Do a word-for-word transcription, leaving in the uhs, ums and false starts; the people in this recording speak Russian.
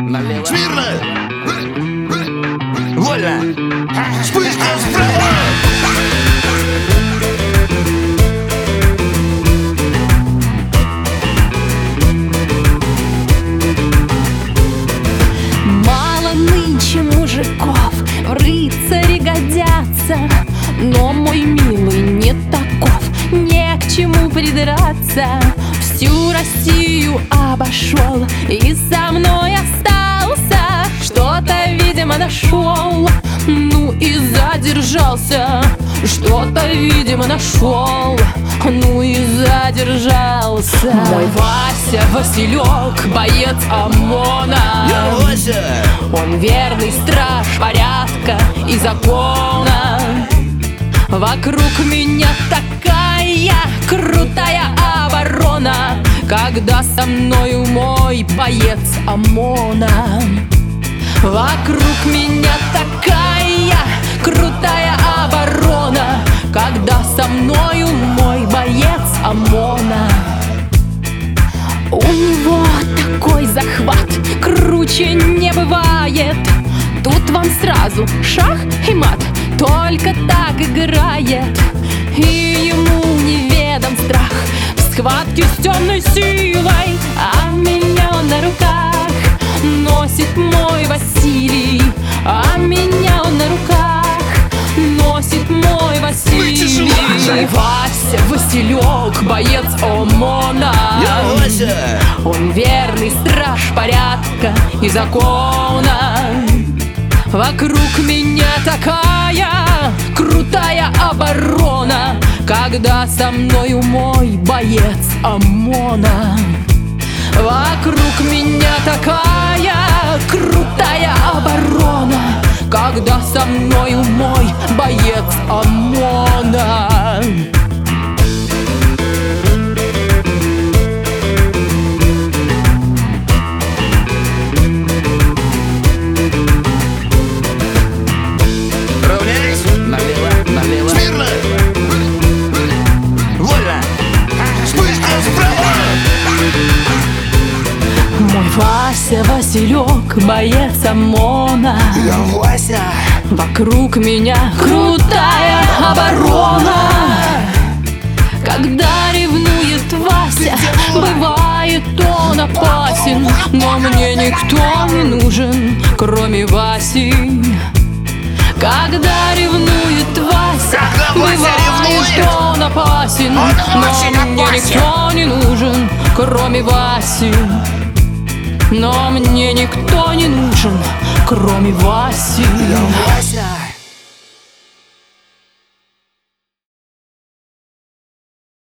налево. Смирно! Вольно! Вспышка справа! Мало нынче мужиков, в рыцари годятся, но мой милый не таков, не к чему придраться. Всю Россию обошел и со мной остался. Что-то, видимо, нашел, ну и задержался. Что-то, видимо, нашел, ну и задержался. Мой Вася Василек, боец ОМОНа. Я Вася! Он верный страж порядка и закона. Вокруг меня такая крутая оборона, когда со мною мой боец ОМОНа. Вокруг меня такая крутая оборона, когда со мною мой боец ОМОНа. У него такой захват, круче не бывает. Тут вам сразу шах и мат, только так играет. И ему неведом страх в схватке с темной силой, а меня он на руках носит мой Василий. А меня он на руках носит мой Василий. Вася Василек, боец ОМОНа. Я Вася! Он верный страж порядка и закона. Вокруг меня такая крутая оборона, когда со мною мой боец ОМОНа. Вокруг меня такая крутая оборона, когда со мною мой боец ОМОНа. Равняйсь! Налево, налево. Смирно! Вольно! Вспышка справа! Мой Вася Василек, боец ОМОНа. Я Вася! Вокруг меня крутая оборона. Когда ревнует Вася, бывает он опасен, но мне никто не нужен, кроме Васи. Когда ревнует Вася, Когда Вася бывает ревнует, он опасен, он но очень мне опасен. никто не нужен, кроме Васи. Но мне никто не нужен, кроме Васи. Вася!